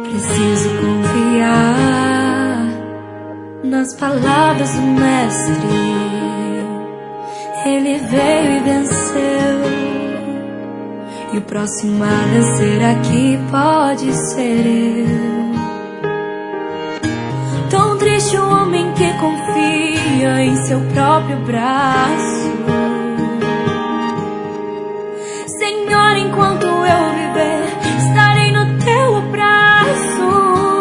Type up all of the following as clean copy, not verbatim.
Preciso confiar nas palavras do Mestre. Ele veio e venceu, e o próximo a vencer aqui pode ser eu. Tão triste o homem que confia em seu próprio braço. Senhor, enquanto eu viver, estarei no teu abraço.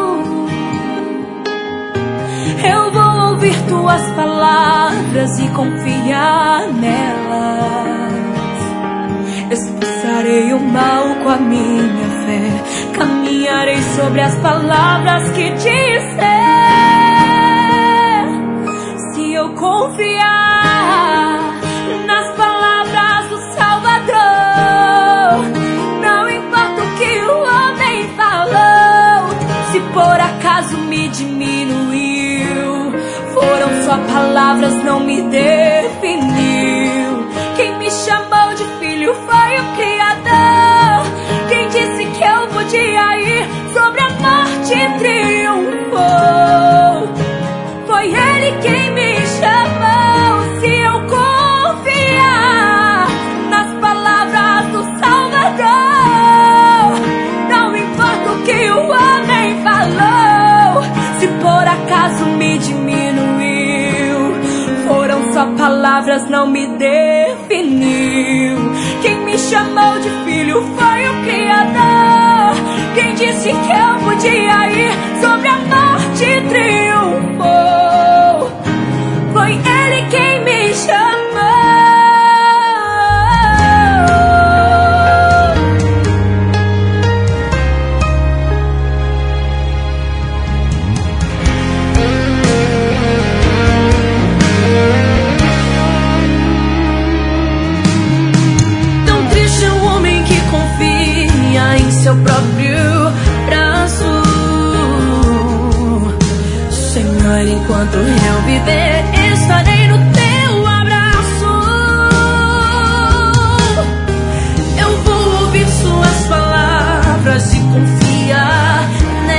Eu vou ouvir tuas palavras e confiar nelas. Expulsarei o mal com a minha fé, caminharei sobre as palavras que disser. Se eu confiar nas palavras do Salvador, não importa o que o homem falou. Se por acaso me diminuiu, foram só palavras, não me definiu. Quem me chamou de filho foi o Criador. Quem disse que eu podia ir sobre a morte triunfou. Foi Ele quem me chamou. Se eu confiar nas palavras do Salvador, não importa o que o homem falou. Se por acaso me diminuiu, foram só palavras, não me definiu. Quem me chamou de filho foi o Criador. Quem disse que eu podia ir sobre a morte triunfou. Foi Ele quem me chamou. Tão triste é o homem que confia em seu próprio braço. Senhor, enquanto eu viver, estarei no teu abraço. Eu vou ouvir suas palavras e confiar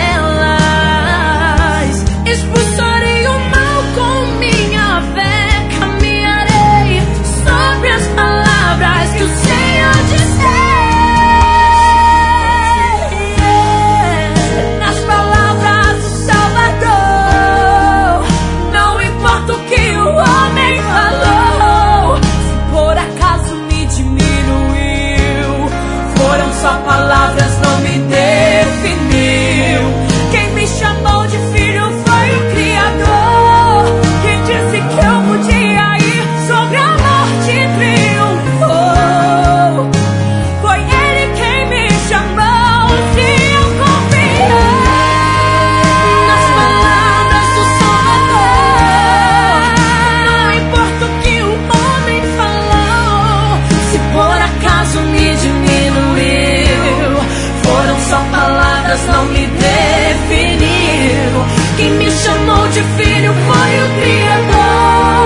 nelas. Expulsarei o mal com minha fé, caminharei sobre as palavras que o Senhor disser. Nas palavras do Salvador, não importa o que o homem falou. Se por acaso me diminuiu, foram só palavras, não me definiu. Quem me chamou de filho foi o Criador. Quem disse que eu podia ir sobre a morte triunfou. Foi Ele quem me chamou. Se eu confiar nas palavras do Salvador, não importa o que o homem falou. Se por acaso me diminuiu, foram só palavras, não me definiu. Quem me chamou de filho foi o Criador.